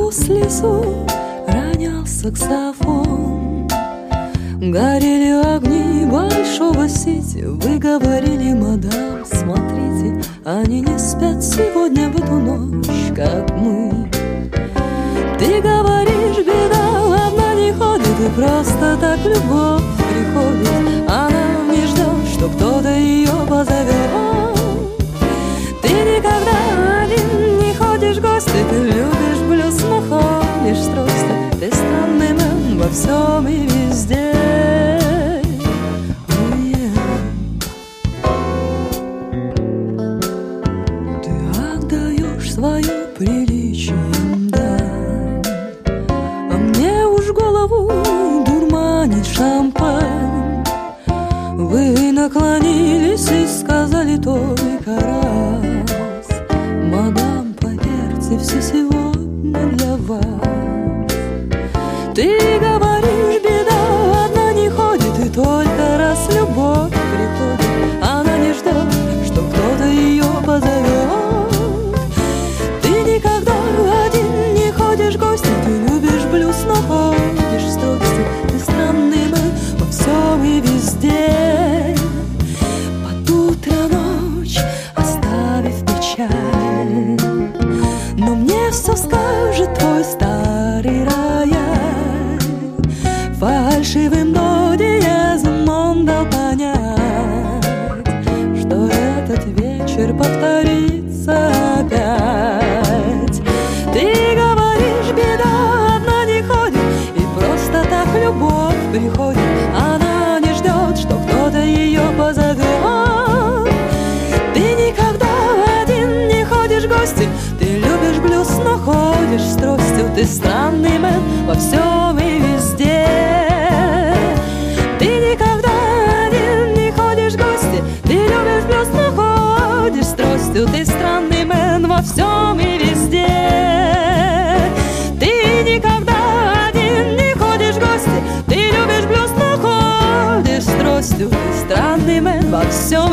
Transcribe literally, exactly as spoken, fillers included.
сквозь лесу ронял саксофон. Горели огни большого сити. Вы говорили: мадам, смотрите, они не спят сегодня в эту ночь, как мы. Ты говоришь, беда одна не ходит, и просто так любовь приходит. Она не ждет, что кто-то ее позовет. Ты никогда один не ходишь в гости. Ты любишь блюз, но ходишь с тростью. Ты странный мэн во всем и везде. Свою приличием дань, а мне уж голову дурманит шампань. Вы наклонились и сказали только раз: мадам, поверьте, все сегодня для вас. Ты говоришь, беда одна не ходит, и только раз любовь приходит. Она не ждет, что кто-то ее позовет. Ты любишь блюз, но ходишь с тростью. Ты странный мэн во всем и везде. Под утро ночь оставив печаль, но мне все скажет твой старый рояль. Фальшивым до диезом он дал понять, что этот вечер повторится опять. Ты любовь приходит, она не ждет, что кто-то ее позовет. Ты никогда один не ходишь в гости. Ты любишь блюз, но ходишь с тростью. Ты странный мэн во всем и везде. Ты никогда один не ходишь в гости. Ты любишь блюз, но ходишь с тростью. Ты странный мэн во всем и везде. Ты никогда ты любишь блюз, но ходишь с тростью. Ты странный мэн во всем